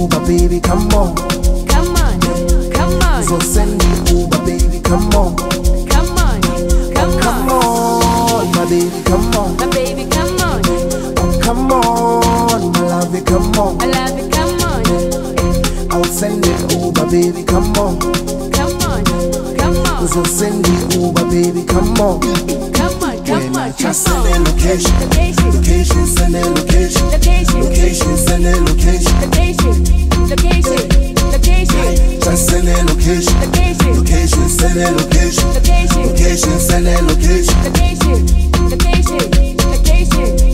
Uber, baby, come on. Come on, come on. So send the Uber, baby, come on. Come on, come on. Come on, my baby, come on. My baby, come on. Oh, come on, my love, come on. I love you, come on. I'll send it Uber, baby, come on. Come on, come on. So send the Uber, baby, come on. Come on, come on, Just come send on. the location. Location, Location, send the location. location, Location, send the location. location, location, location, Just send the location. location, Location, send the location. location, Location, send the location. location, location, location.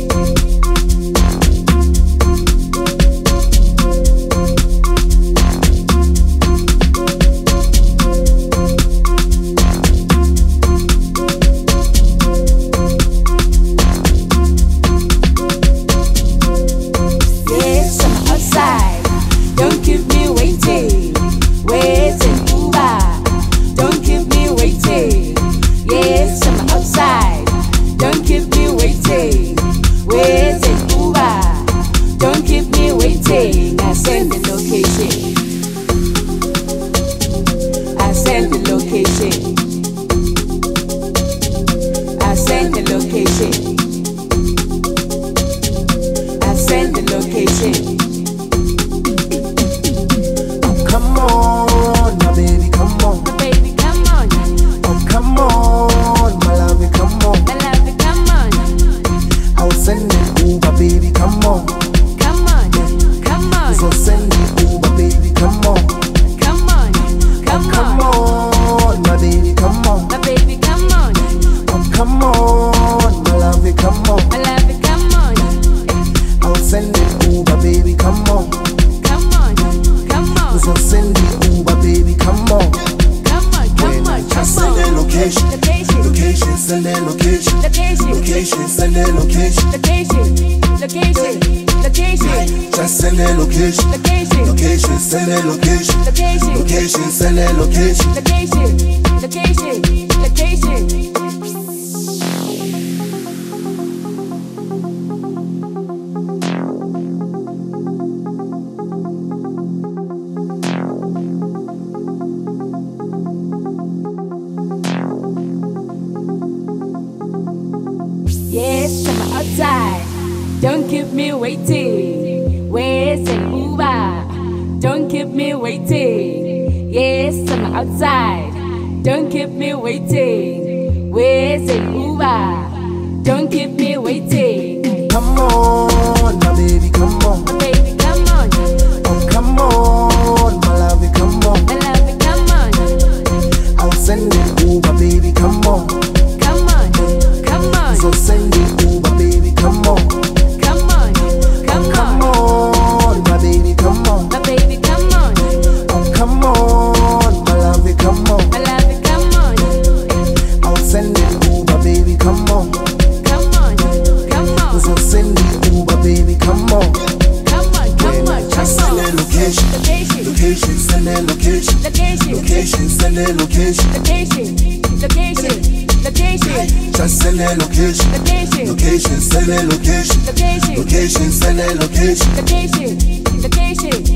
Location, location, location, location, location, location.